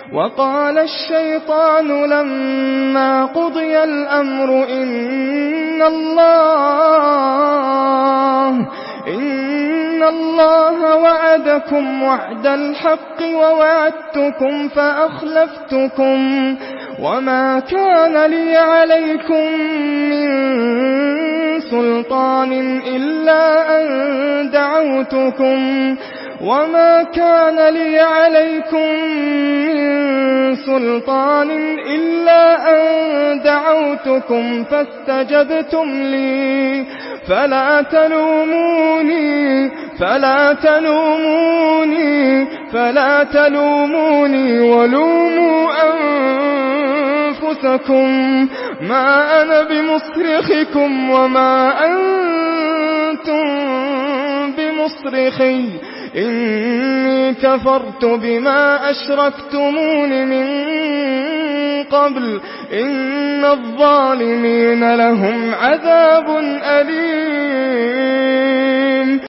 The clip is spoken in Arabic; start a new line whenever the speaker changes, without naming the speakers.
وقال الشيطان لما قضي الأمر إن الله وعدكم وعد الحق ووعدتكم فأخلفتكم وما كان لي عليكم من سلطان إلا أن دعوتكم فاستجبتم لي فلا تلوموني ولوموا أنفسكم ما أنا بمصرخكم وما أنتم بمصرخي إني كفرت بما أشركتمون من قبل إن الظالمين لهم عذاب أليم.